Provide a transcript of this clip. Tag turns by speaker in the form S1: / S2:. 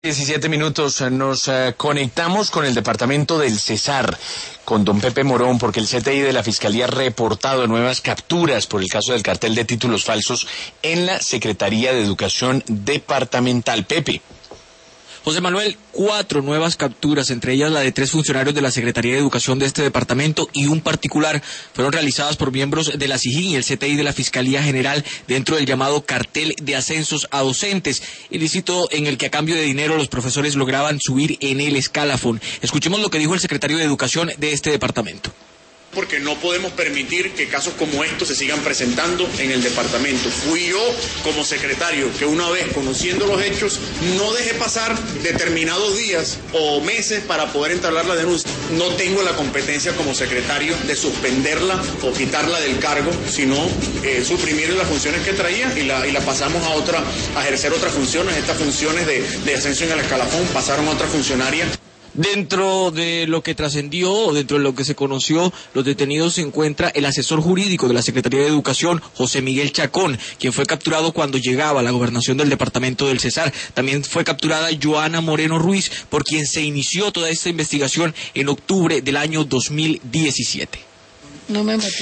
S1: 17 minutos, nos conectamos con el departamento del Cesar, con don Pepe Morón, porque el CTI de la Fiscalía ha reportado nuevas capturas por el caso del cartel de títulos falsos en la Secretaría de Educación Departamental. Pepe.
S2: José Manuel, 4 nuevas capturas, entre ellas la de 3 funcionarios de la Secretaría de Educación de este departamento y un particular, fueron realizadas por miembros de la SIJIN y el CTI de la Fiscalía General dentro del llamado cartel de ascensos a docentes, ilícito en el que a cambio de dinero los profesores lograban subir en el escalafón. Escuchemos lo que dijo el secretario de Educación de este departamento.
S3: Porque no podemos permitir que casos como estos se sigan presentando en el departamento. Fui yo, como secretario, que una vez conociendo los hechos, no dejé pasar determinados días o meses para poder entablar la denuncia. No tengo la competencia como secretario de suspenderla o quitarla del cargo, sino suprimir las funciones que traía y la pasamos a ejercer otras funciones. Estas funciones de ascenso en el escalafón pasaron a otra funcionaria.
S2: Dentro de lo que trascendió, o dentro de lo que se conoció, los detenidos se encuentra el asesor jurídico de la Secretaría de Educación, José Miguel Chacón, quien fue capturado cuando llegaba a la gobernación del departamento del Cesar. También fue capturada Joana Moreno Ruiz, por quien se inició toda esta investigación en octubre del año 2017.
S4: No me